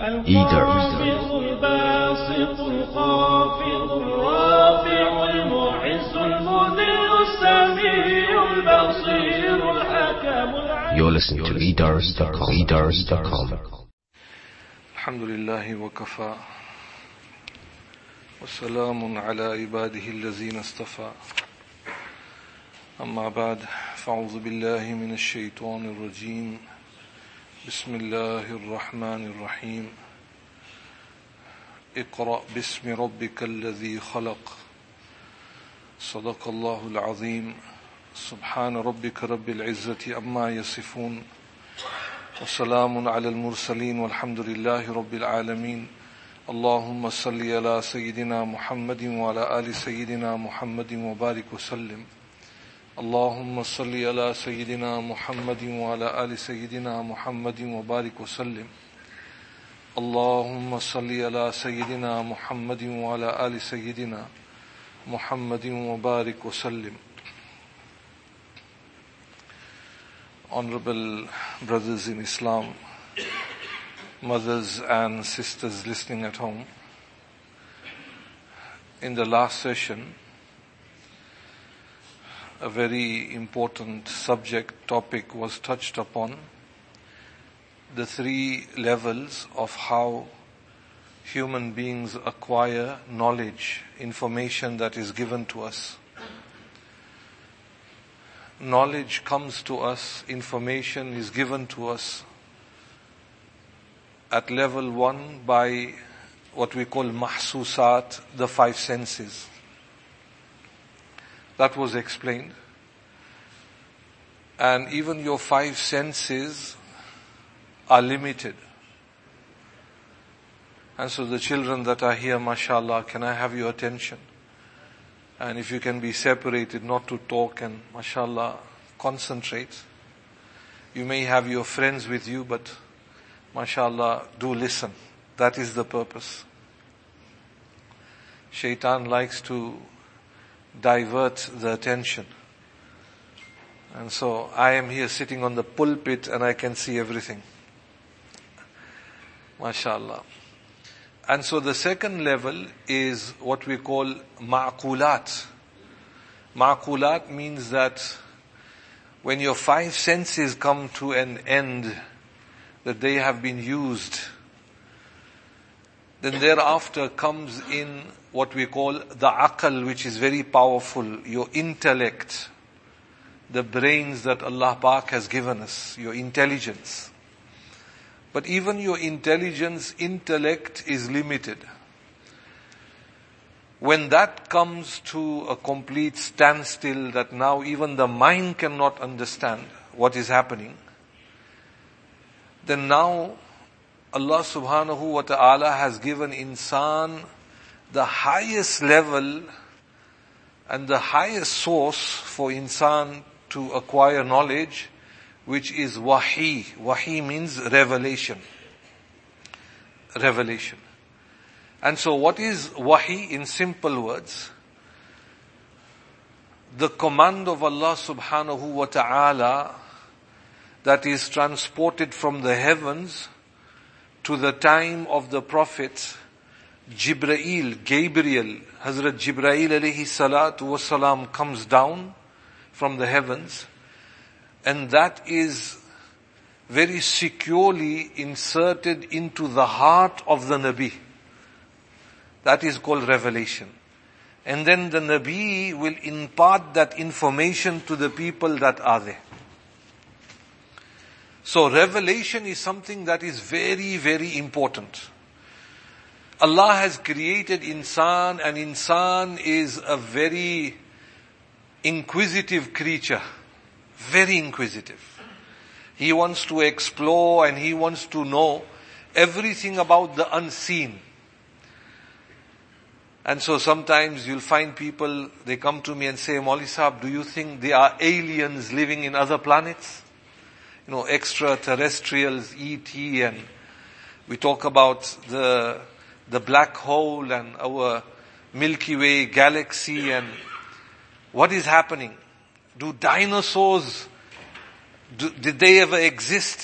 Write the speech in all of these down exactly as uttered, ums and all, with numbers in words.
الخافض الباسط الخافض الرافع المعز المذل السميع البصير الحكم العليم. You're listening to e dars dot com. e dars dot com. الحمد لله وكفى وسلام على عباده الذين اصطفى أما بعد فأعوذ بالله من الشيطان الرجيم بسم الله الرحمن الرحيم اقرأ باسم ربك الذي خلق صدق الله العظيم سبحان ربك رب العزة عما يصفون وسلام على المرسلين والحمد لله رب العالمين اللهم صل على سيدنا محمد وعلى آل سيدنا محمد وبارك وسلم اللهم صل على سيدنا محمد وعلى آل سيدنا محمد وبارك وسلم اللهم صل على سيدنا محمد وعلى آل سيدنا محمد وبارك وسلم. Honorable brothers in Islam, mothers and sisters listening at home, in the last session, a very important subject topic was touched upon, the three levels of how human beings acquire knowledge, information that is given to us. Knowledge comes to us, information is given to us at level one by what we call mahsusat, the five senses. That was explained. And even your five senses are limited. And so the children that are here, mashallah, can I have your attention? And if you can be separated, not to talk and mashallah, concentrate. You may have your friends with you, but mashallah, do listen. That is the purpose. Shaitan likes to divert the attention. And so I am here sitting on the pulpit and I can see everything. MashaAllah. And so the second level is what we call ma'qulat. Ma'qulat means that when your five senses come to an end, that they have been used, then thereafter comes in what we call the aql, which is very powerful, your intellect, the brains that Allah Pak has given us, your intelligence. But even your intelligence, intellect is limited. When that comes to a complete standstill, that now even the mind cannot understand what is happening, then now Allah subhanahu wa ta'ala has given insan the highest level and the highest source for insan to acquire knowledge, which is wahi. Wahi means revelation. Revelation. And so what is wahi in simple words? The command of Allah subhanahu wa ta'ala that is transported from the heavens to the time of the Prophet Jibreel, Gabriel, Hazrat Jibreel alayhi salatu wasalam comes down from the heavens, and that is very securely inserted into the heart of the Nabi. That is called revelation. And then the Nabi will impart that information to the people that are there. So revelation is something that is very, very important. Allah has created insan, and insan is a very inquisitive creature. Very inquisitive. He wants to explore and he wants to know everything about the unseen. And so sometimes you'll find people, they come to me and say, Maulvi Sahab, do you think there are aliens living in other planets? You know, extraterrestrials, E T, and we talk about the the black hole and our Milky Way galaxy and what is happening. Do dinosaurs, do, did they ever exist?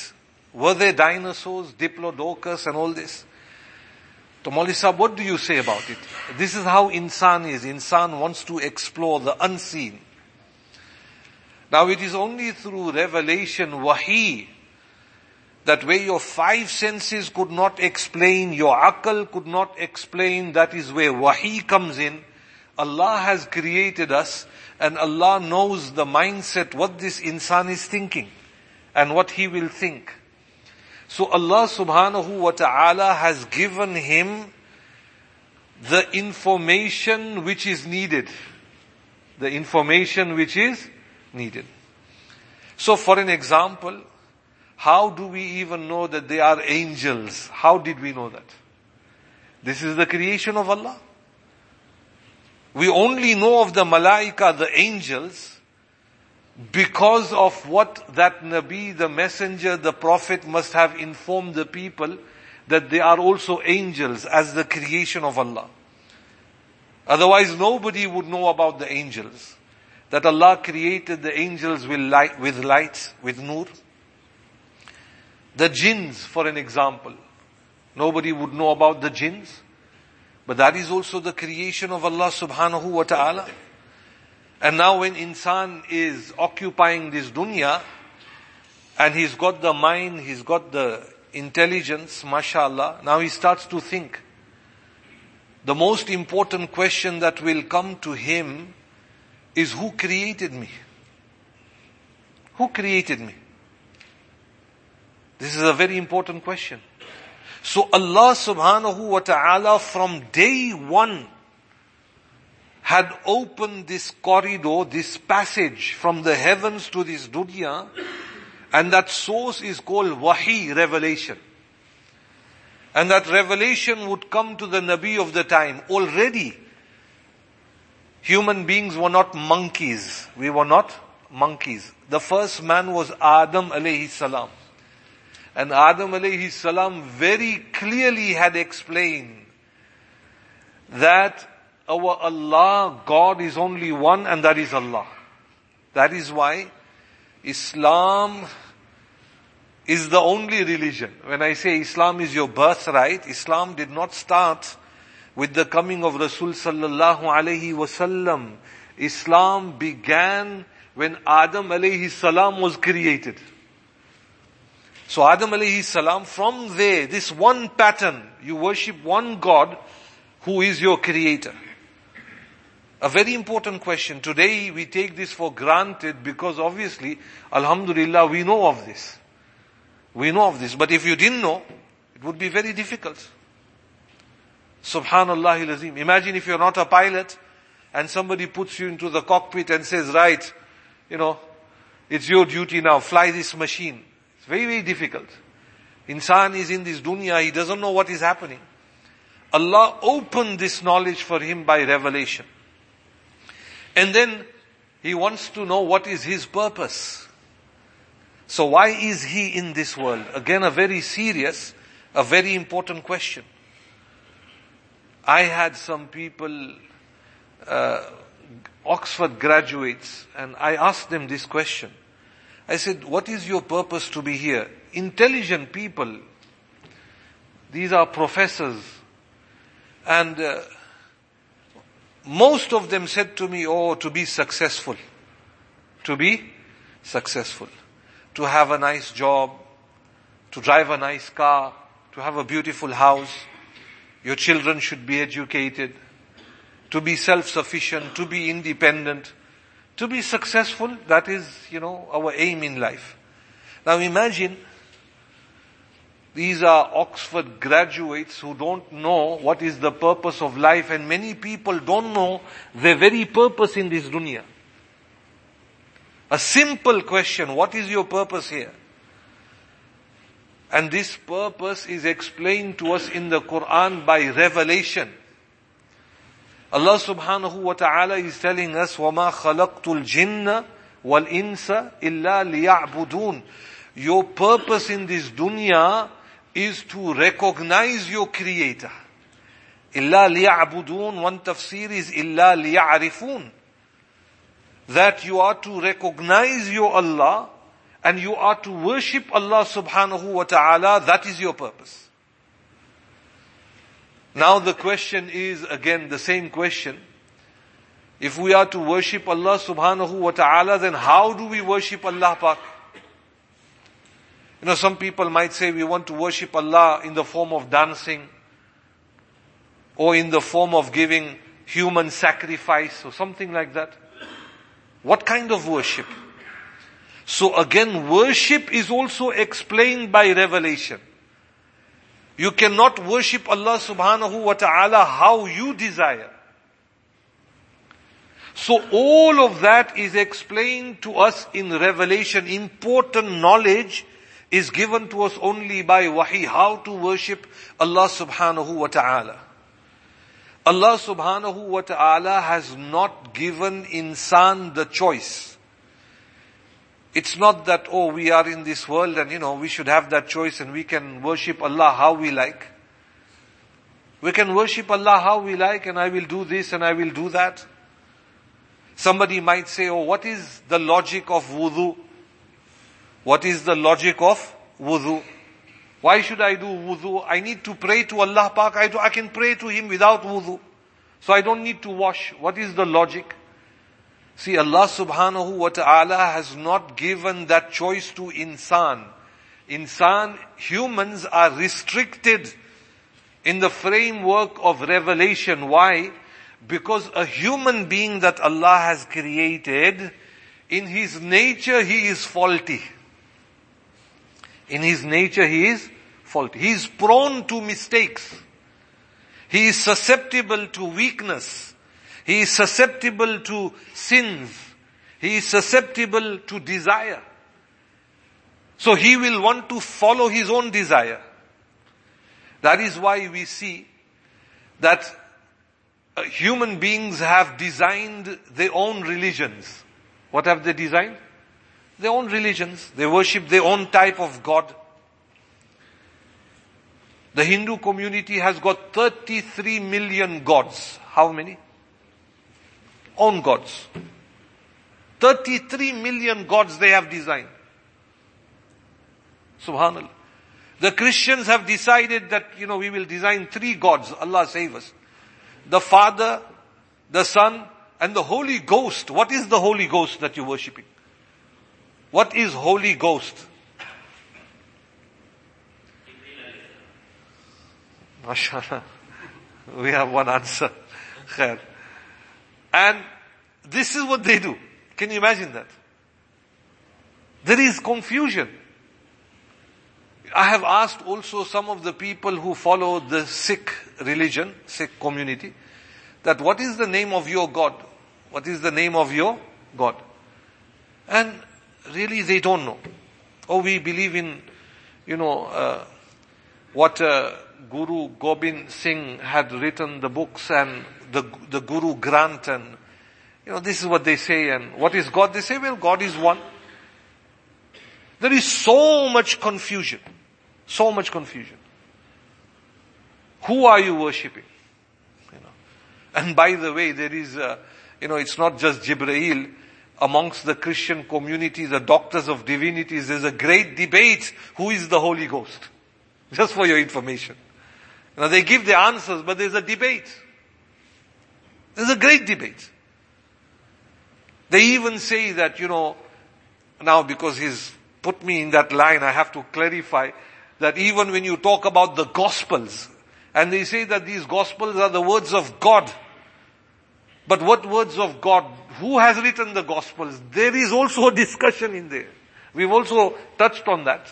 Were there dinosaurs, Diplodocus and all this? So Maulvi Sahib, what do you say about it? This is how insan is. Insan wants to explore the unseen. Now it is only through revelation, wahi, that where your five senses could not explain, your aql could not explain, that is where wahi comes in. Allah has created us and Allah knows the mindset, what this insan is thinking and what he will think. So Allah subhanahu wa ta'ala has given him the information which is needed. The information which is needed. So for an example, how do we even know that they are angels? How did we know that? This is the creation of Allah. We only know of the malaika, the angels, because of what that Nabi, the messenger, the prophet must have informed the people that they are also angels as the creation of Allah. Otherwise nobody would know about the angels. That Allah created the angels with light, with light, with nur. The jinns, for an example. Nobody would know about the jinns. But that is also the creation of Allah subhanahu wa ta'ala. And now when insan is occupying this dunya, and he's got the mind, he's got the intelligence, mashallah, now he starts to think. The most important question that will come to him is, who created me? Who created me? This is a very important question. So Allah subhanahu wa ta'ala from day one had opened this corridor, this passage from the heavens to this dunya, and that source is called wahi, revelation. And that revelation would come to the Nabi of the time. Already, human beings were not monkeys. We were not monkeys. The first man was Adam alayhi salam. And Adam alayhi salam very clearly had explained that our Allah, God is only one, and that is Allah. That is why Islam is the only religion. When I say Islam is your birthright, Islam did not start with the coming of Rasul sallallahu alayhi wasallam. Islam began when Adam alayhi salam was created. So Adam alayhi salam, from there, this one pattern, you worship one God who is your creator. A very important question. Today we take this for granted because obviously, alhamdulillah, we know of this. We know of this. But if you didn't know, it would be very difficult. Subhanallah al-Azim. Imagine if you're not a pilot and somebody puts you into the cockpit and says, right, you know, it's your duty now, fly this machine. It's very, very difficult. Insan is in this dunya, he doesn't know what is happening. Allah opened this knowledge for him by revelation. And then he wants to know what is his purpose. So why is he in this world? Again, a very serious, a very important question. I had some people, uh, Oxford graduates, and I asked them this question. I said, what is your purpose to be here? Intelligent people, these are professors, and uh, most of them said to me, oh, to be successful. To be successful. To have a nice job, to drive a nice car, to have a beautiful house. Your children should be educated, to be self-sufficient, to be independent, to be successful. That is, you know, our aim in life. Now imagine, these are Oxford graduates who don't know what is the purpose of life, and many people don't know their very purpose in this dunya. A simple question, what is your purpose here? And this purpose is explained to us in the Quran by revelation. Allah subhanahu wa ta'ala is telling us, وَمَا خَلَقْتُ الْجِنَّ وَالْإِنسَ إِلَّا لِيَعْبُدُونَ. Your purpose in this dunya is to recognize your creator. إِلَّا لِيَعْبُدُونَ. One tafsir is إِلَّا لِيَعْرِفُونَ. That you are to recognize your Allah and you are to worship Allah subhanahu wa ta'ala, that is your purpose. Now the question is again the same question. If we are to worship Allah subhanahu wa ta'ala, then how do we worship Allah Pak? You know, some people might say we want to worship Allah in the form of dancing, or in the form of giving human sacrifice, or something like that. What kind of worship? So again, worship is also explained by revelation. You cannot worship Allah subhanahu wa ta'ala how you desire. So all of that is explained to us in revelation. Important knowledge is given to us only by wahi, how to worship Allah subhanahu wa ta'ala. Allah subhanahu wa ta'ala has not given insan the choice. It's not that, oh, we are in this world and, you know, we should have that choice and we can worship Allah how we like. We can worship Allah how we like, and I will do this and I will do that. Somebody might say, oh, what is the logic of wudu? What is the logic of wudu? Why should I do wudu? I need to pray to Allah Pak. I, do, I can pray to Him without wudu. So I don't need to wash. What is the logic? See, Allah subhanahu wa ta'ala has not given that choice to insan. Insan, humans are restricted in the framework of revelation. Why? Because a human being that Allah has created, in his nature he is faulty. In his nature he is faulty. He is prone to mistakes. He is susceptible to weakness. He is susceptible to sins. He is susceptible to desire. So he will want to follow his own desire. That is why we see that uh, human beings have designed their own religions. What have they designed? Their own religions. They worship their own type of God. The Hindu community has got thirty-three million gods. How many? Own gods. thirty-three million gods they have designed. Subhanallah. The Christians have decided that, you know, we will design three gods. Allah save us. The Father, the Son, and the Holy Ghost. What is the Holy Ghost that you're worshipping? What is Holy Ghost? MashaAllah. We have one answer. Khair. And this is what they do. Can you imagine that? There is confusion. I have asked also some of the people who follow the Sikh religion, Sikh community, that what is the name of your God? What is the name of your God? And really they don't know. Oh, we believe in, you know, uh, what uh, Guru Gobind Singh had written the books, and the the Guru Granth, and you know, this is what they say. And what is God? They say, well, God is one. There is so much confusion. So much confusion. Who are you worshipping? You know. And by the way, there is, uh, you know, it's not just Jibreel. Amongst the Christian community, the doctors of divinities, there's a great debate. Who is the Holy Ghost? Just for your information. You know, they give the answers, but there's a debate. There's a great debate. They even say that, you know, now because he's put me in that line, I have to clarify that even when you talk about the Gospels, and they say that these Gospels are the words of God. But what words of God? Who has written the Gospels? There is also a discussion in there. We've also touched on that.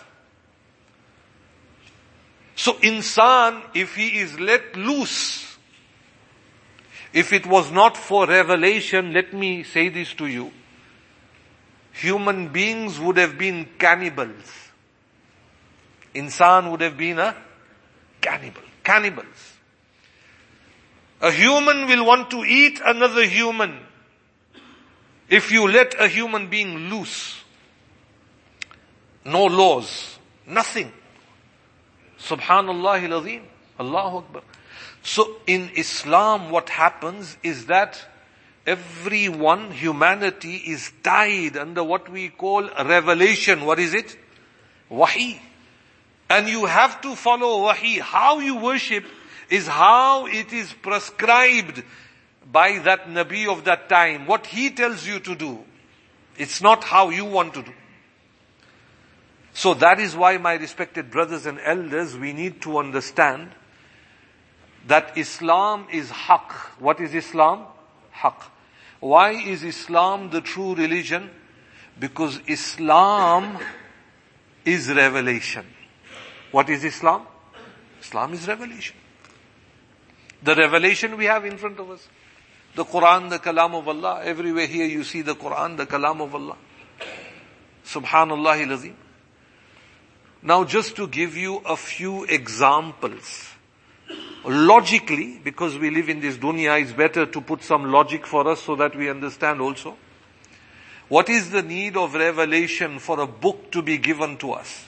So insan, if he is let loose, if it was not for revelation, let me say this to you, human beings would have been cannibals. Insan would have been a cannibal. Cannibals. A human will want to eat another human if you let a human being loose. No laws. Nothing. Subhanallah al-Azim. Allahu Akbar. So in Islam what happens is that everyone, humanity is tied under what we call revelation. What is it? Wahi. And you have to follow Wahi. How you worship is how it is prescribed by that Nabi of that time. What he tells you to do. It's not how you want to do. So that is why, my respected brothers and elders, we need to understand that Islam is haqq. What is Islam? Haqq. Why is Islam the true religion? Because Islam is revelation. What is Islam? Islam is revelation. The revelation we have in front of us. The Quran, the Kalam of Allah. Everywhere here you see the Quran, the Kalam of Allah. Subhanallah al-Azim. Now just to give you a few examples. Logically, because we live in this dunya, it's better to put some logic for us so that we understand also. What is the need of revelation for a book to be given to us?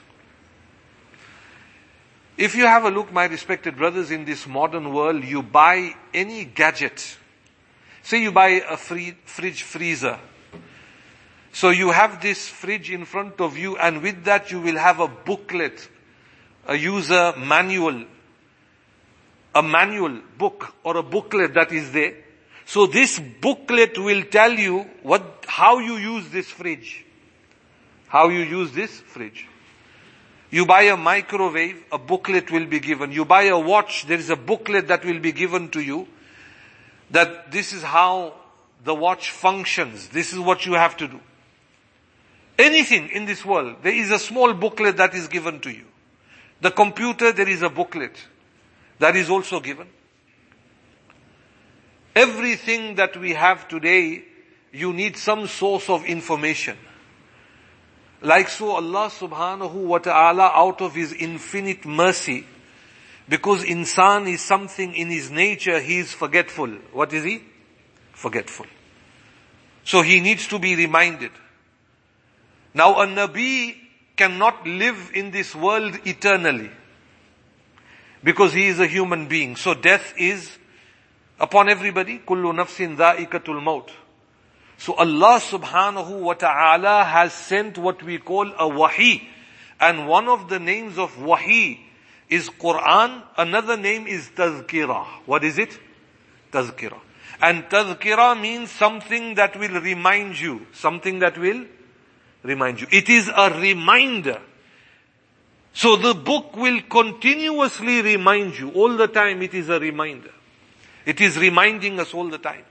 If you have a look, my respected brothers, in this modern world, you buy any gadget. Say you buy a free, fridge freezer. So you have this fridge in front of you, and with that you will have a booklet, a user manual, a manual book or a booklet that is there. So this booklet will tell you what, how you use this fridge. How you use this fridge. You buy a microwave, a booklet will be given. You buy a watch, there is a booklet that will be given to you. That this is how the watch functions. This is what you have to do. Anything in this world, there is a small booklet that is given to you. The computer, there is a booklet that is also given. Everything that we have today, you need some source of information. Like so, Allah subhanahu wa ta'ala, out of His infinite mercy, because insan is something in his nature, he is forgetful. What is he? Forgetful. So he needs to be reminded. Now a Nabi cannot live in this world eternally, because he is a human being. So death is upon everybody. Kullu nafsin dha'ikatul maut. So Allah subhanahu wa ta'ala has sent what we call a wahi. And one of the names of wahi is Quran. Another name is tazkirah. What is it? Tazkirah. And tazkirah means something that will remind you. Something that will remind you. It is a reminder. So the book will continuously remind you. All the time it is a reminder. It is reminding us all the time.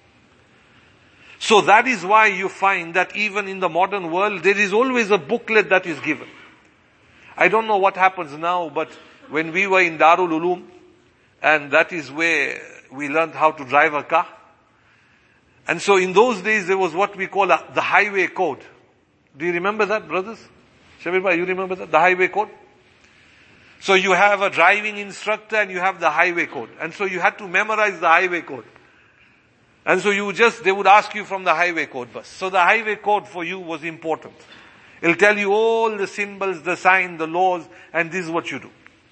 So that is why you find that even in the modern world, there is always a booklet that is given. I don't know what happens now, but when we were in Darul Uloom, and that is where we learned how to drive a car. And so in those days, there was what we call a, the highway code. Do you remember that, brothers? Shabir bhai, you remember that? The highway code? So you have a driving instructor and you have the highway code. And so you had to memorize the highway code. And so you just, they would ask you from the highway code bus. So the highway code for you was important. It'll tell you all the symbols, the sign, the laws, and this is what you do.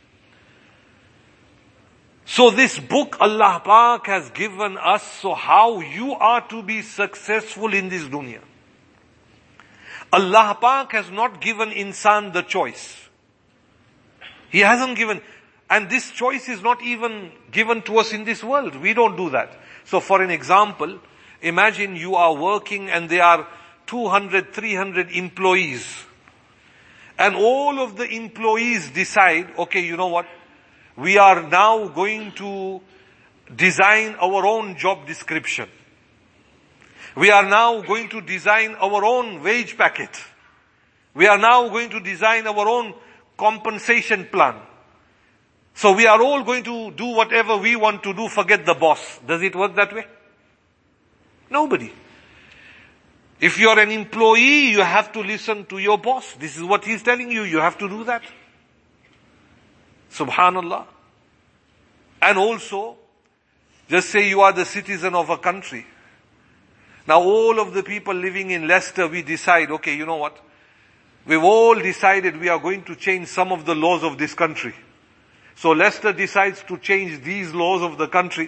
So this book Allah Pak has given us, so how you are to be successful in this dunya. Allah Pak has not given insan the choice. He hasn't given, and this choice is not even given to us in this world. We don't do that. So for an example, imagine you are working and there are two hundred, three hundred employees. And all of the employees decide, okay, you know what? We are now going to design our own job description. We are now going to design our own wage packet. We are now going to design our own compensation plan. So we are all going to do whatever we want to do, forget the boss. Does it work that way? Nobody. If you're an employee, you have to listen to your boss. This is what he's telling you. You have to do that. Subhanallah. And also, just say you are the citizen of a country. Now all of the people living in Leicester, we decide, okay, you know what? We've all decided we are going to change some of the laws of this country. So Leicester decides to change these laws of the country.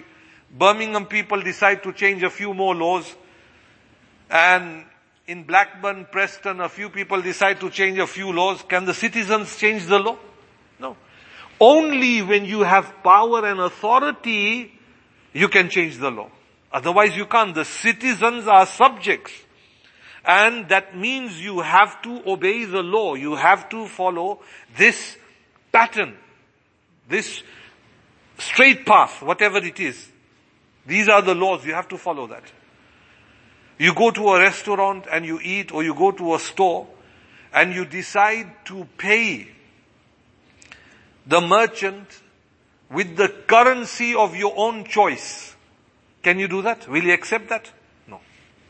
Birmingham people decide to change a few more laws. And in Blackburn, Preston, a few people decide to change a few laws. Can the citizens change the law? No. Only when you have power and authority, you can change the law. Otherwise you can't. The citizens are subjects. And that means you have to obey the law. You have to follow this pattern, this straight path, whatever it is. These are the laws. You have to follow that. You go to a restaurant and you eat, or you go to a store and you decide to pay the merchant with the currency of your own choice. Can you do that? Will you accept that? No.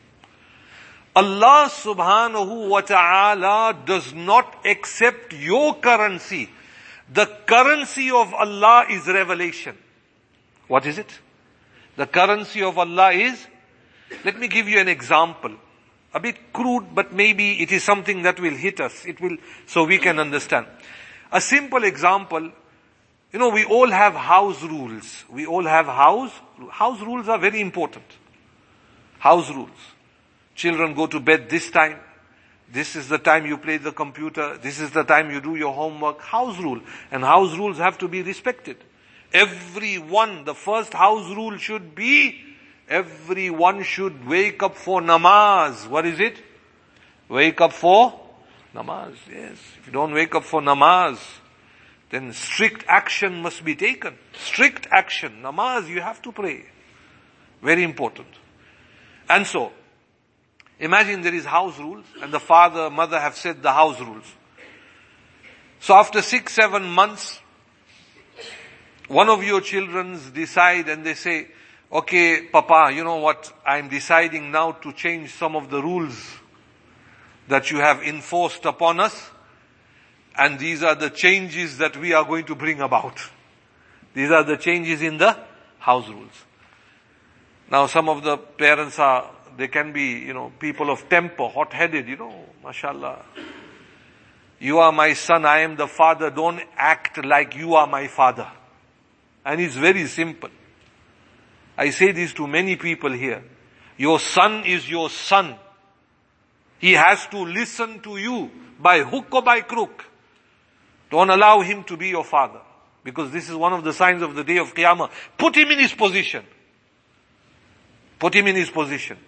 Allah subhanahu wa ta'ala does not accept your currency. The currency of Allah is revelation. What is it? The currency of Allah is, let me give you an example. A bit crude, but maybe it is something that will hit us. It will, so we can understand. A simple example, you know, we all have house rules. We all have house, house rules are very important. House rules. Children go to bed this time. This is the time you play the computer. This is the time you do your homework. House rule. And house rules have to be respected. Everyone, the first house rule should be, everyone should wake up for namaz. What is it? Wake up for namaz. Yes. If you don't wake up for namaz, then strict action must be taken. Strict action. Namaz, you have to pray. Very important. And so, imagine there is house rules, and the father, mother have said the house rules. So after six, seven months, one of your children decide and they say, okay, Papa, you know what, I'm deciding now to change some of the rules that you have enforced upon us, and these are the changes that we are going to bring about. These are the changes in the house rules. Now some of the parents are, they can be, you know, people of temper, hot-headed, you know, mashallah. You are my son, I am the father, don't act like you are my father. And it's very simple. I say this to many people here. Your son is your son. He has to listen to you by hook or by crook. Don't allow him to be your father. Because this is one of the signs of the day of Qiyamah. Put him in his position. Put him in his position.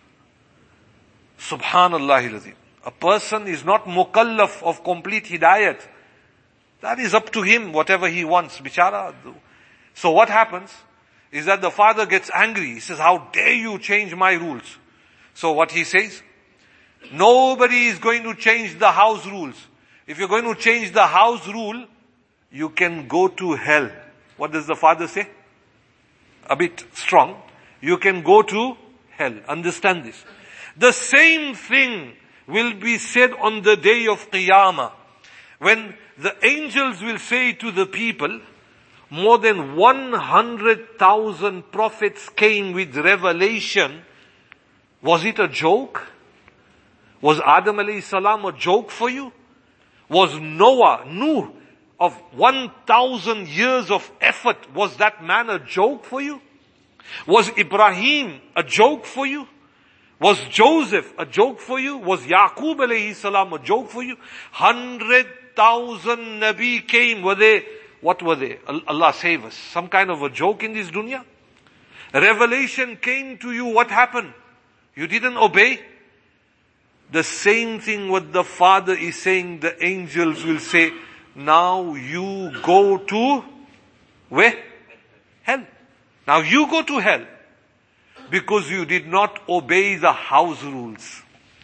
Subhanallah. A person is not mukallaf of complete hidayat. That is up to him, whatever he wants. Bichara. So what happens is that the father gets angry. He says, how dare you change my rules? So what he says? Nobody is going to change the house rules. If you're going to change the house rule, you can go to hell. What does the father say? A bit strong. You can go to hell. Understand this. The same thing will be said on the day of Qiyamah. When the angels will say to the people, more than one hundred thousand prophets came with revelation. Was it a joke? Was Adam alayhi salam a joke for you? Was Noah, Nuh, of one thousand years of effort, was that man a joke for you? Was Ibrahim a joke for you? Was Joseph a joke for you? Was Yaqub alayhi salam a joke for you? Hundred thousand Nabi came. Were they, what were they? Allah save us. Some kind of a joke in this dunya? Revelation came to you. What happened? You didn't obey? The same thing what the Father is saying, the angels will say, now you go to where? Hell. Now you go to hell. Because you did not obey the house rules.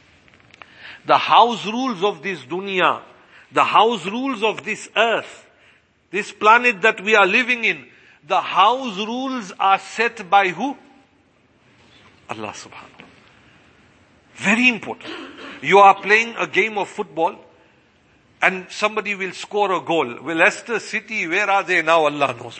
The house rules of this dunya, the house rules of this earth, this planet that we are living in, the house rules are set by who? Allah subhanahu. Very important. You are playing a game of football and somebody will score a goal. Well, Leicester City, where are they now? Allah knows.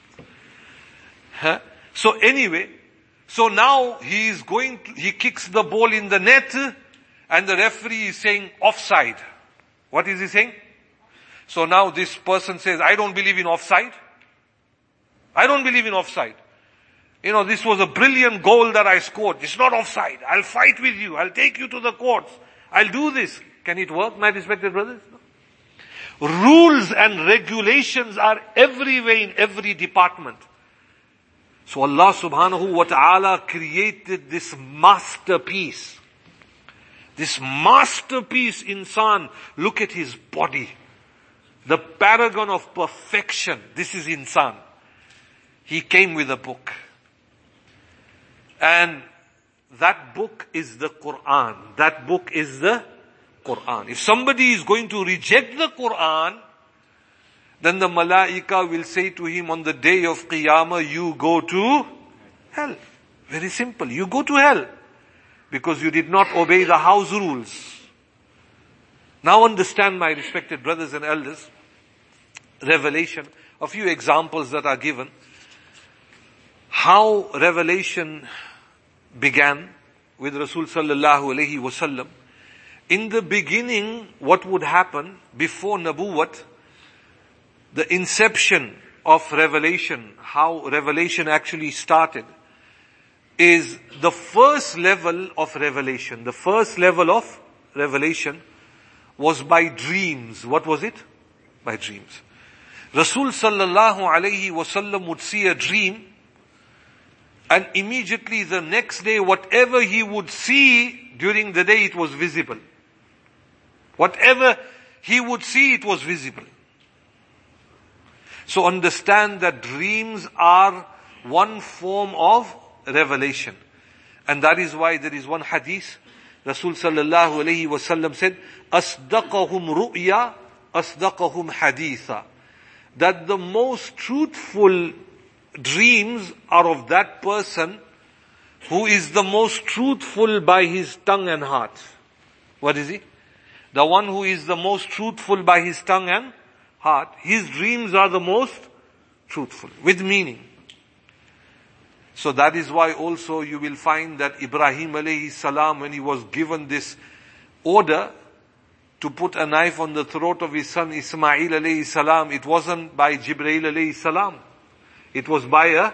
Huh? So anyway, so now he is going to, he kicks the ball in the net and the referee is saying offside. What is he saying? So now this person says, I don't believe in offside. I don't believe in offside. You know, this was a brilliant goal that I scored. It's not offside. I'll fight with you. I'll take you to the courts. I'll do this. Can it work, my respected brothers? No. Rules and regulations are everywhere in every department. So Allah subhanahu wa ta'ala created this masterpiece. This masterpiece, insan. Look at his body. The paragon of perfection. This is insan. He came with a book. And that book is the Quran. That book is the Quran. If somebody is going to reject the Quran, then the malaika will say to him on the day of Qiyamah, you go to hell. Very simple. You go to hell. Because you did not obey the house rules. Now understand, my respected brothers and elders, revelation, a few examples that are given. How revelation began with Rasul sallallahu alayhi wasallam. In the beginning, what would happen before Nabuwat, the inception of revelation, how revelation actually started, is the first level of revelation. The first level of revelation was by dreams. What was it? By dreams. Rasul sallallahu alayhi wasallam would see a dream, and immediately the next day, whatever he would see during the day, it was visible. Whatever he would see, it was visible. So understand that dreams are one form of revelation. And that is why there is one hadith, Rasul sallallahu alayhi wasallam said, Asdaqahum ru'ya, asdaqahum haditha. That the most truthful dreams are of that person who is the most truthful by his tongue and heart. What is he? The one who is the most truthful by his tongue and heart. His dreams are the most truthful, with meaning. So that is why also you will find that Ibrahim alayhi salam, when he was given this order to put a knife on the throat of his son Ismail alayhi salam, it wasn't by Jibreel alayhi salam. It was by a,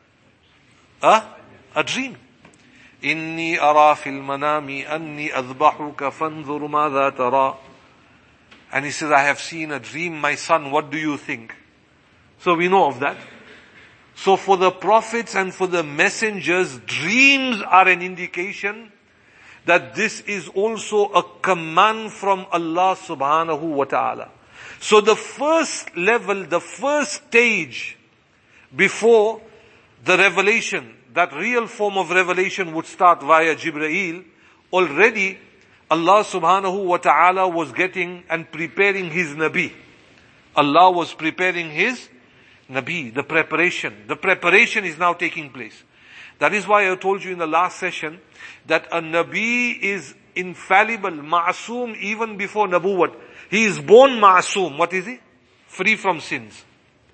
a, a dream. Inni ara fil manami anni adbahuka fanzur madha tara. And he says, I have seen a dream, my son, what do you think? So we know of that. So for the prophets and for the messengers, dreams are an indication that this is also a command from Allah subhanahu wa ta'ala. So the first level, the first stage before the revelation, that real form of revelation would start via Jibreel, already Allah subhanahu wa ta'ala was getting and preparing His Nabi. Allah was preparing His Nabi, the preparation. The preparation is now taking place. That is why I told you in the last session that a Nabi is infallible, ma'asum even before Nabuwat. He is born ma'asum. What is he? Free from sins.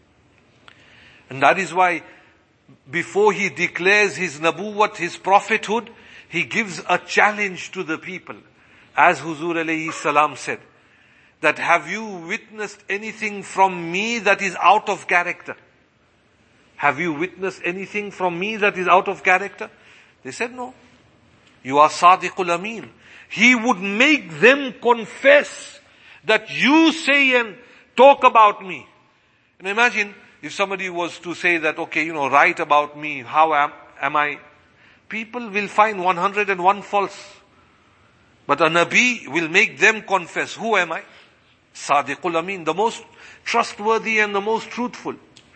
And that is why before he declares his Nabuwat, his prophethood, he gives a challenge to the people. As Huzur alayhi salam said, that have you witnessed anything from me that is out of character? Have you witnessed anything from me that is out of character? They said no. You are Sadiqul Amin. He would make them confess that you say and talk about me. And imagine if somebody was to say that, okay, you know, write about me, how am, am I? People will find one hundred and one faults. But a Nabi will make them confess, who am I? Sadiqul Amin, the most trustworthy and the most truthful.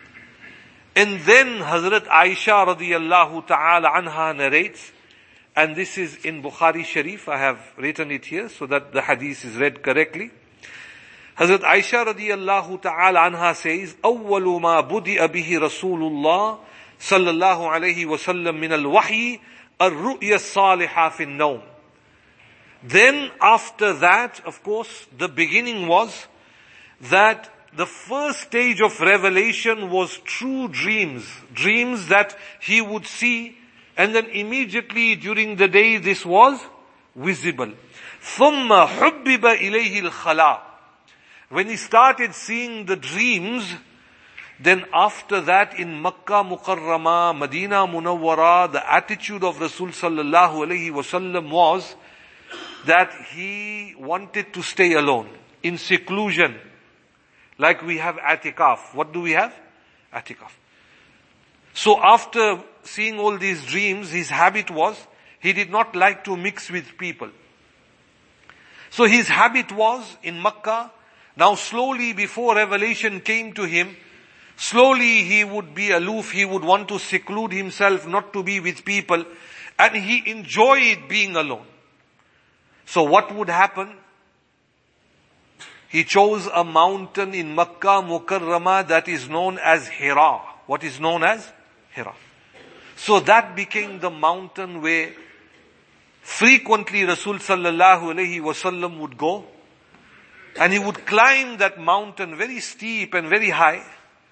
And then Hazrat Aisha radiyallahu ta'ala anha narrates, and this is in Bukhari Sharif, I have written it here so that the hadith is read correctly. Hazrat Aisha radiyallahu ta'ala anha says, أول ما بدأ به رسول الله صلى الله عليه وسلم من الوحي الرؤيا الصالحة في النوم. Then after that, of course, the beginning was that the first stage of revelation was true dreams. Dreams that he would see, and then immediately during the day this was visible. ثُمَّ حُبِّبَ إِلَيْهِ الْخَلَاء. When he started seeing the dreams, Then after that in Makkah Mukarramah, Medina Munawwara, the attitude of Rasul sallallahu alaihi wasallam was that he wanted to stay alone, in seclusion. Like we have atikaf. What do we have? Atikaf. So after seeing all these dreams, his habit was, he did not like to mix with people. So his habit was in Makkah, now slowly before revelation came to him, slowly he would be aloof, he would want to seclude himself, not to be with people, and he enjoyed being alone. So what would happen? He chose a mountain in Makkah Mukarramah that is known as Hira. What is known as Hira. So that became the mountain where frequently Rasul sallallahu alaihi wasallam would go, and he would climb that mountain, very steep and very high,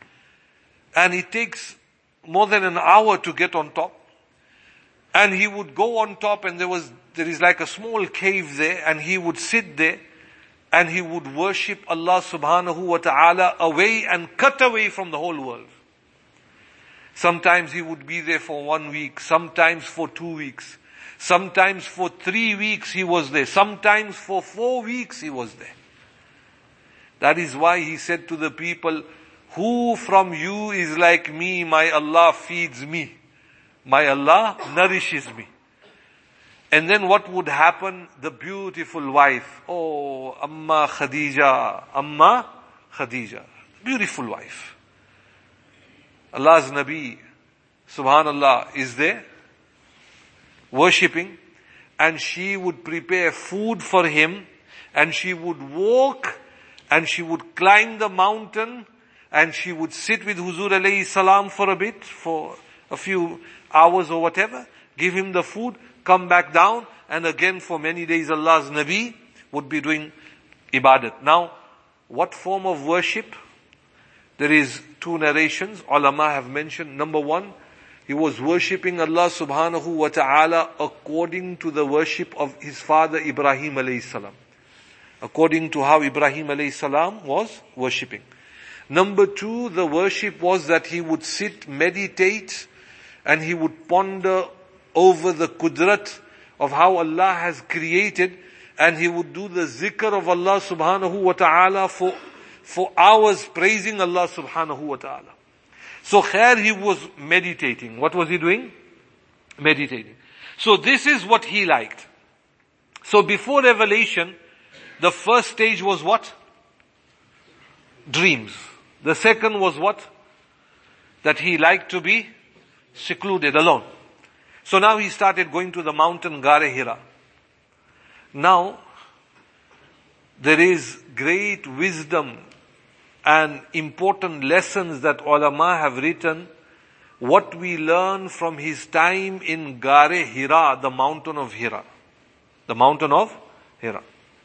and it takes more than an hour to get on top. And he would go on top, and there was, there is like a small cave there, and he would sit there, and he would worship Allah subhanahu wa ta'ala away and cut away from the whole world. Sometimes he would be there for one week, sometimes for two weeks, sometimes for three weeks he was there, sometimes for four weeks he was there. That is why he said to the people, who from you is like me? My Allah feeds me. My Allah nourishes me. And then what would happen? The beautiful wife. Oh, Amma Khadija. Amma Khadija. Beautiful wife. Allah's Nabi, subhanallah, is there, worshipping, and she would prepare food for him, and she would walk, and she would climb the mountain, and she would sit with Huzur alayhi salam for a bit, for a few hours or whatever, give him the food, come back down, and again for many days Allah's Nabi would be doing ibadat. Now, what form of worship? There is two narrations, ulama have mentioned. Number one, he was worshipping Allah subhanahu wa ta'ala according to the worship of his father Ibrahim alayhi salam. According to how Ibrahim alayhi salam was worshipping. Number two, the worship was that he would sit, meditate, and he would ponder over the qudrat of how Allah has created, and he would do the zikr of Allah subhanahu wa ta'ala for, for hours, praising Allah subhanahu wa ta'ala. So here he was meditating. What was he doing? Meditating. So this is what he liked. So before revelation, the first stage was what? Dreams. The second was what? That he liked to be secluded, alone. So now he started going to the mountain Ghar Hira. Now, there is great wisdom and important lessons that ulama have written, what we learn from his time in Ghar Hira, the mountain of Hira. The mountain of Hira.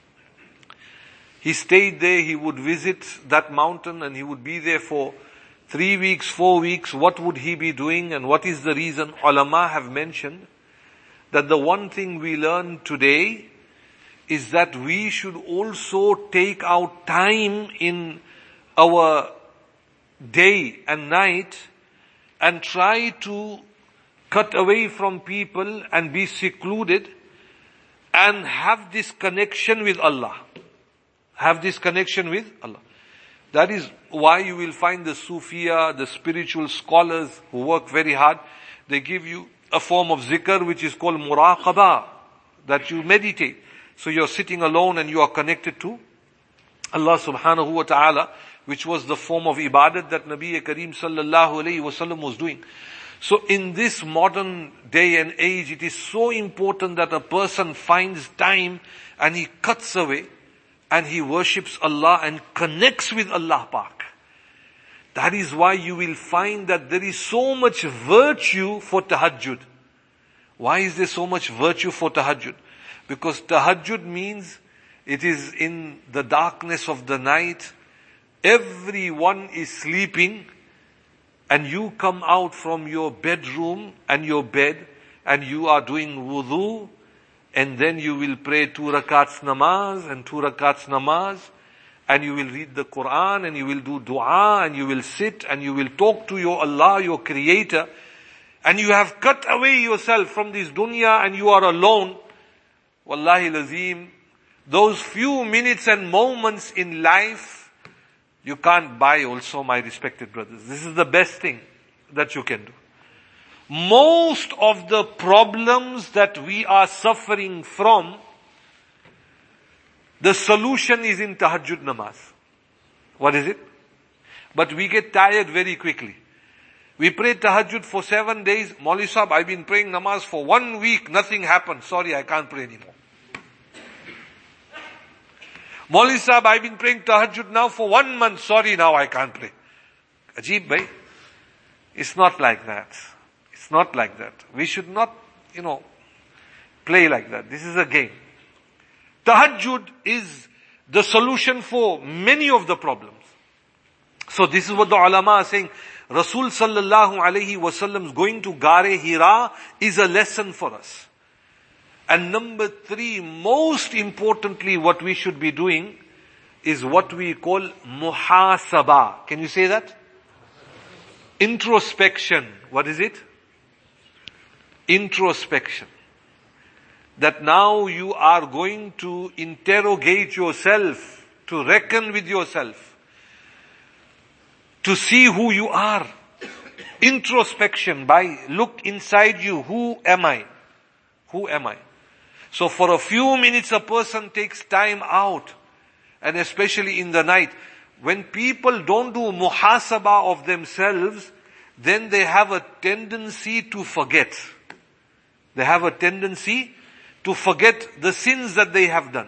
He stayed there, he would visit that mountain, and he would be there for three weeks, four weeks. What would he be doing, and what is the reason? Ulama have mentioned that the one thing we learn today is that we should also take out time in our day and night and try to cut away from people and be secluded and have this connection with Allah. Have this connection with Allah. That is why you will find the Sufiya, the spiritual scholars who work very hard, they give you a form of zikr which is called muraqabah, that you meditate. So you're sitting alone and you are connected to Allah subhanahu wa ta'ala, which was the form of ibadat that Nabi Kareem sallallahu alayhi wasallam was doing. So in this modern day and age, it is so important that a person finds time and he cuts away and he worships Allah and connects with Allah Pak. That is why you will find that there is so much virtue for tahajjud. Why is there so much virtue for tahajjud? Because tahajjud means it is in the darkness of the night, everyone is sleeping, and you come out from your bedroom and your bed and you are doing wudu, and then you will pray two rakats namaz and two rakats namaz, and you will read the Quran and you will do dua and you will sit and you will talk to your Allah, your creator, and you have cut away yourself from this dunya and you are alone, wallahi lazim, those few minutes and moments in life, you can't buy also, my respected brothers. This is the best thing that you can do. Most of the problems that we are suffering from, the solution is in tahajjud namaz. What is it? But we get tired very quickly. We pray tahajjud for seven days. Maulvi Sahab, I've been praying namaz for one week, nothing happened. Sorry, I can't pray anymore. Maulvi Sahab, I've been praying tahajjud now for one month. Sorry, now I can't pray. Ajeeb bhai. It's not like that. It's not like that. We should not, you know, play like that. This is a game. Tahajjud is the solution for many of the problems. So this is what the ulama are saying. Rasul sallallahu alayhi wasallam's going to Gare Hira is a lesson for us. And number three, most importantly, what we should be doing is what we call muhasaba. Can you say that? Introspection. What is it? Introspection. That now you are going to interrogate yourself, to reckon with yourself, to see who you are. Introspection, by look inside you, who am I? Who am I? So for a few minutes a person takes time out, and especially in the night, when people don't do muhasaba of themselves, then they have a tendency to forget. They have a tendency to forget the sins that they have done.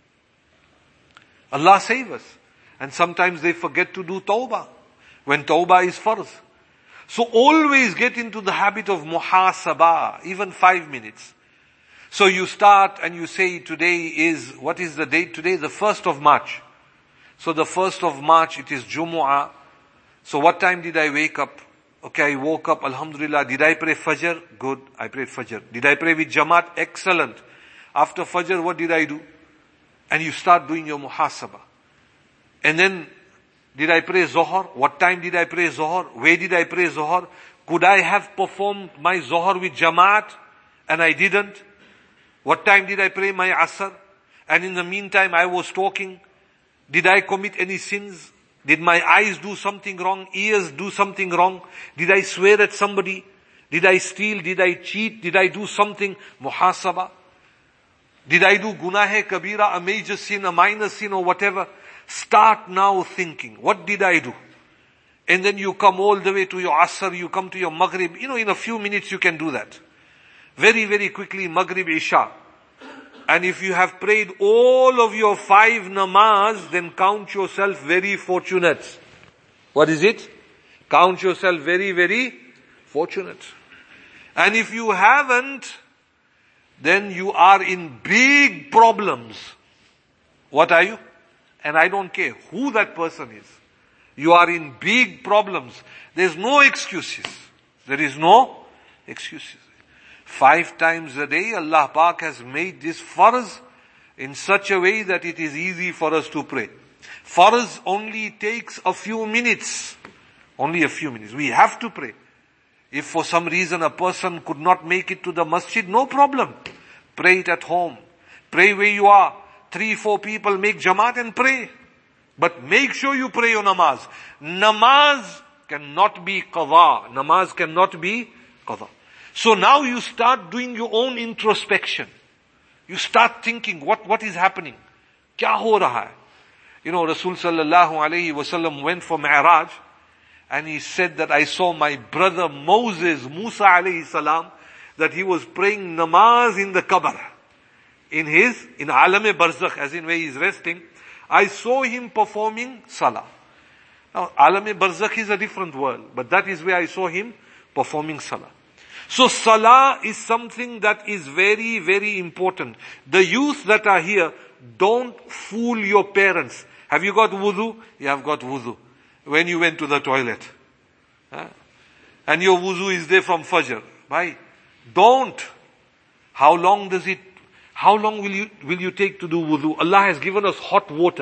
Allah save us. And sometimes they forget to do tawbah, when tawbah is farz. So always get into the habit of muhasabah, even five minutes. So you start and you say, today is, what is the date today? The first of March. So the first of March, it is Jumu'ah. So what time did I wake up? Okay, I woke up, alhamdulillah. Did I pray Fajr? Good, I prayed Fajr. Did I pray with Jamaat? Excellent. After Fajr, what did I do? And you start doing your muhasabah. And then, did I pray Zohar? What time did I pray Zohar? Where did I pray Zohar? Could I have performed my Zohar with Jamaat? And I didn't. What time did I pray my Asr? And in the meantime, I was talking. Did I commit any sins? Did my eyes do something wrong? Ears do something wrong? Did I swear at somebody? Did I steal? Did I cheat? Did I do something? Muhasabah. Did I do gunah kabira, a major sin, a minor sin or whatever? Start now thinking, what did I do? And then you come all the way to your Asr, you come to your Maghrib. You know, in a few minutes you can do that. Very, very quickly, Maghrib, Isha. And if you have prayed all of your five namaz, then count yourself very fortunate. What is it? Count yourself very, very fortunate. And if you haven't, then you are in big problems. What are you? And I don't care who that person is. You are in big problems. There's no excuses. There is no excuses. Five times a day, Allah Pak has made this farz in such a way that it is easy for us to pray. Farz only takes a few minutes. Only a few minutes. We have to pray. If for some reason a person could not make it to the masjid, no problem. Pray it at home. Pray where you are. Three, four people make jamaat and pray. But make sure you pray your namaz. Namaz cannot be qadha. Namaz cannot be qadha. So now you start doing your own introspection. You start thinking, what, what is happening? Kya ho raha hai? You know, Rasul sallallahu alayhi wasallam went for Mi'raj, and he said that I saw my brother Moses, Musa alayhi salam, that he was praying namaz in the Qabr. In his, in Alam-e Barzakh, as in where he is resting, I saw him performing salah. Now, Alam-e Barzakh is a different world, but that is where I saw him performing salah. So salah is something that is very, very important. The youth that are here, don't fool your parents. Have you got wudu? You have got wudu. When you went to the toilet. Huh? And your wudu is there from Fajr. Why? Don't. How long does it, how long will you, will you take to do wudu? Allah has given us hot water.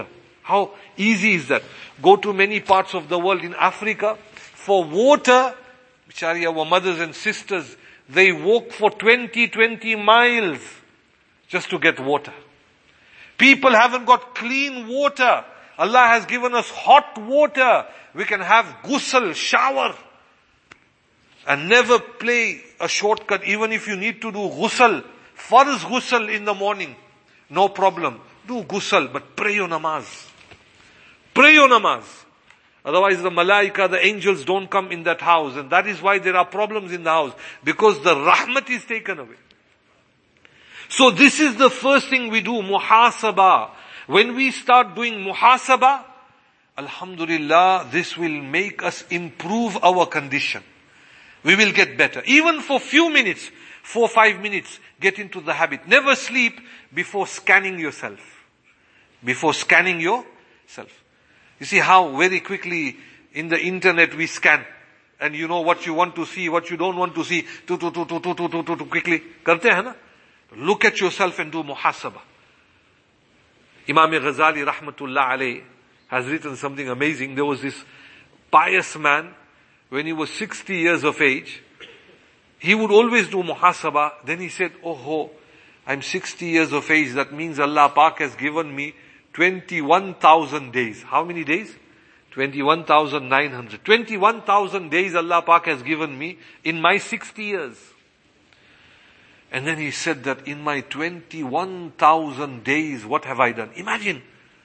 How easy is that? Go to many parts of the world. In Africa, for water, Bishari, our mothers and sisters, they walk for twenty, twenty miles just to get water. People haven't got clean water. Allah has given us hot water. We can have ghusl, shower. And never play a shortcut. Even if you need to do ghusl, farz ghusl in the morning, no problem. Do ghusl, but pray your namaz. Pray your namaz. Otherwise the malaika, the angels don't come in that house. And that is why there are problems in the house. Because the rahmat is taken away. So this is the first thing we do, muhasabah. When we start doing muhasabah, alhamdulillah, this will make us improve our condition. We will get better. Even for few minutes, four, five minutes, get into the habit. Never sleep before scanning yourself. Before scanning yourself. You see how very quickly in the internet we scan. And you know what you want to see, what you don't want to see. Tu, tu, tu, tu, tu, tu, tu, tu, tu, quickly. Karte hai na? Look at yourself and do muhasabah. Imam Ghazali rahmatullah alayh has written something amazing. There was this pious man, when he was sixty years of age, he would always do muhasabah. Then he said, oh ho, I'm sixty years of age. That means Allah Pak has given me twenty-one thousand days. How many days? twenty-one thousand nine hundred. twenty-one thousand days Allah Pak has given me in my sixty years. And then he said that in my twenty-one thousand days, what have I done? Imagine,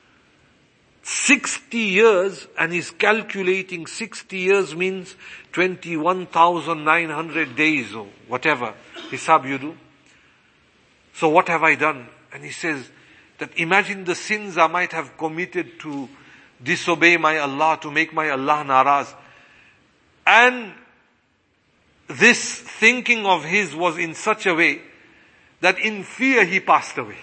sixty years, and he's calculating sixty years means twenty-one thousand nine hundred days or whatever hisab you do. So what have I done? And he says that imagine the sins I might have committed to disobey my Allah, to make my Allah naraz. And this thinking of his was in such a way that in fear he passed away.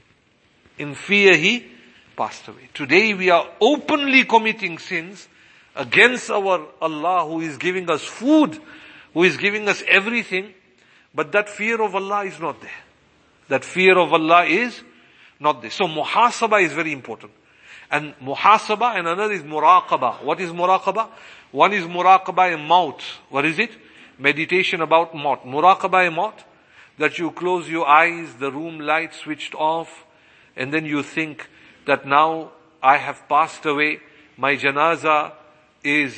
In fear he passed away. Today we are openly committing sins against our Allah who is giving us food, who is giving us everything, but that fear of Allah is not there. That fear of Allah is not there. So muhasabah is very important. And muhasabah and another is muraqabah. What is muraqabah? One is muraqabah in maut. What is it? Meditation about maut. Muraqabah maut, that you close your eyes, the room light switched off, and then you think that now I have passed away, my janaza is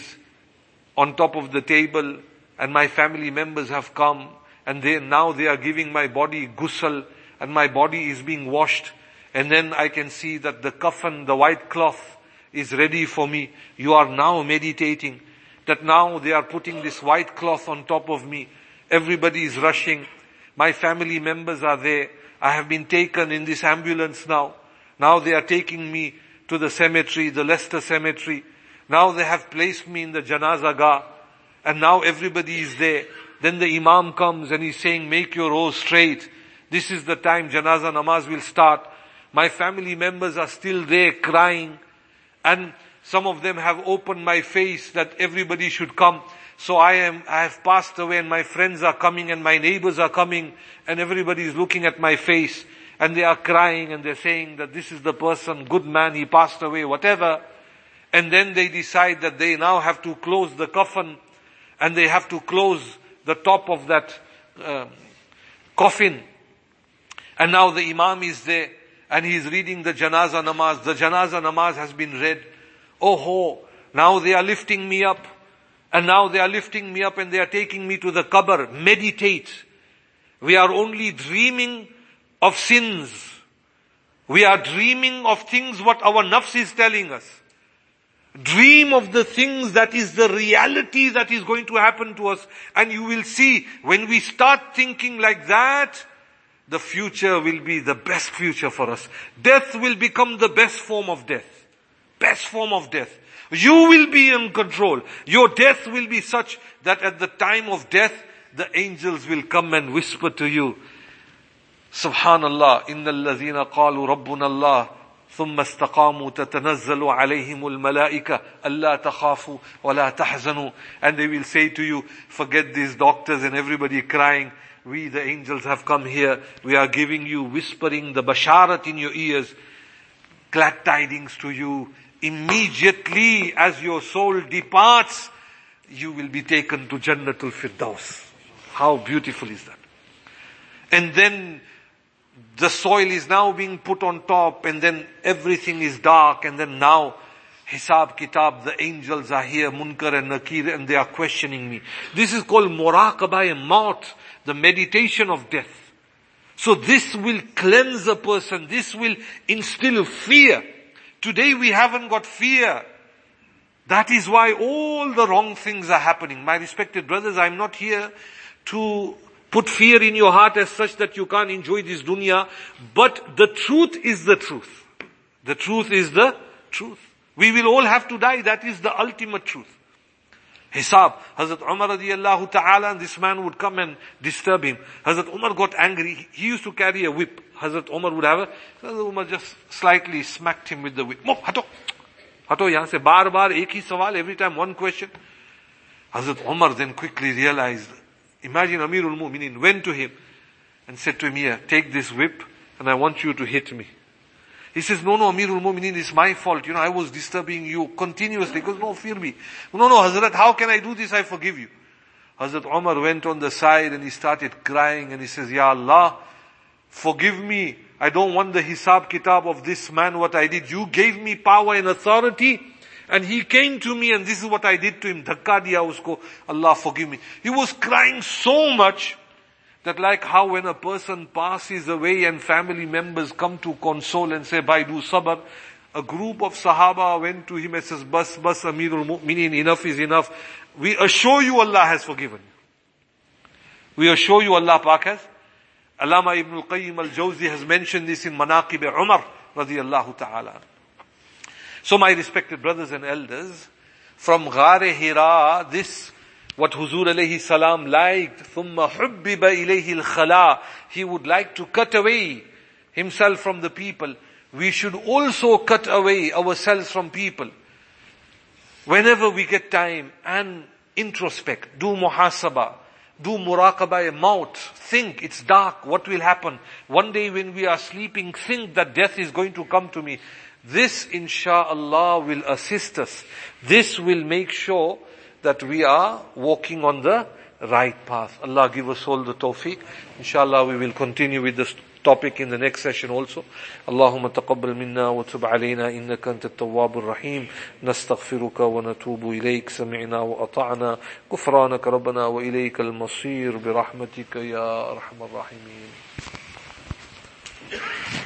on top of the table, and my family members have come, and they now they are giving my body ghusl, and my body is being washed, and then I can see that the kafan, the white cloth, is ready for me. You are now meditating that now they are putting this white cloth on top of me. Everybody is rushing. My family members are there. I have been taken in this ambulance now. Now they are taking me to the cemetery, the Leicester cemetery. Now they have placed me in the janazah. And now everybody is there. Then the imam comes and he's saying, make your rows straight. This is the time janazah namaz will start. My family members are still there crying. And some of them have opened my face that everybody should come. So I am, I have passed away and my friends are coming and my neighbors are coming and everybody is looking at my face and they are crying and they're saying that this is the person, good man, he passed away, whatever. And then they decide that they now have to close the coffin and they have to close the top of that uh, coffin. And now the imam is there and he is reading the janazah namaz. The janazah namaz has been read. Oh ho, now they are lifting me up. And now they are lifting me up and they are taking me to the qabr. Meditate. We are only dreaming of sins. We are dreaming of things what our nafs is telling us. Dream of the things that is the reality that is going to happen to us. And you will see, when we start thinking like that, the future will be the best future for us. Death will become the best form of death. Best form of death. You will be in control. Your death will be such that at the time of death, the angels will come and whisper to you, Subhanallah, Inna allazina qalu Rabbuna Allah, thumma istaqamu tatanazzalu alayhimul malaika, alla takhafu wa la tahzanu. And they will say to you, forget these doctors and everybody crying. We, the angels, have come here. We are giving you, whispering the basharat in your ears. glad tidings to you. Immediately as your soul departs, you will be taken to Jannatul Firdaus. How beautiful is that? And then the soil is now being put on top, and then everything is dark, and then now Hisab Kitab, the angels are here, Munkar and Nakir, and they are questioning me. This is called Muraqabah-e-Maut, the meditation of death. So this will cleanse a person, this will instill fear. Today we haven't got fear. That is why all the wrong things are happening. My respected brothers, I'm not here to put fear in your heart as such that you can't enjoy this dunya, but the truth is the truth. The truth is the truth. We will all have to die. That is the ultimate truth. Hisab. Hazrat Umar radiallahu ta'ala, and this man would come and disturb him. Hazrat Umar got angry. He used to carry a whip. Hazrat Umar would have a, Hazrat Umar just slightly smacked him with the whip. Mo, hato. Hato, yahan se bar bar, ek hi sawal, every time one question. Hazrat Umar then quickly realized, imagine Amirul Mu'minin went to him and said to him, here, take this whip and I want you to hit me. He says, no, no, Amirul Mu'minin, it's my fault. You know, I was disturbing you continuously. He goes, no, fear me. No, no, Hazrat, how can I do this? I forgive you. Hazrat Umar went on the side and he started crying and he says, Ya Allah, forgive me. I don't want the Hisab Kitab of this man, what I did. You gave me power and authority and he came to me and this is what I did to him. Dhakka diya usko. Allah forgive me. He was crying so much that like how when a person passes away and family members come to console and say, bhai, do sabr. A group of Sahaba went to him and says, bas, bas, Amirul Mu'minin, enough is enough. We assure you Allah has forgiven you. We assure you Allah Pak has. Allama Ibn al-Qayyim al-Jawzi has mentioned this in Manaqib Umar radiyallahu ta'ala. So my respected brothers and elders, from Ghar-e Hira, this what Huzur alayhi salam liked, ثُمَّ حُبِّبَ إِلَيْهِ الْخَلَى, he would like to cut away himself from the people. We should also cut away ourselves from people. Whenever we get time and introspect, do muhasabah, do muraqabah-e-maut, think it's dark, what will happen? One day when we are sleeping, think that death is going to come to me. This insha'Allah will assist us. This will make sure that we are walking on the right path. Allah give us all the tawfiq. Inshallah we will continue with this topic in the next session also. Allahumma taqabbal minna wa tub alayna innaka anta at-tawwabur rahim. Nastaghfiruka wa natubu ilayk. Sami'na wa ata'na. Ghufranaka rabbana wa ilayka al-masir bi rahmatika ya arhamar rahimin.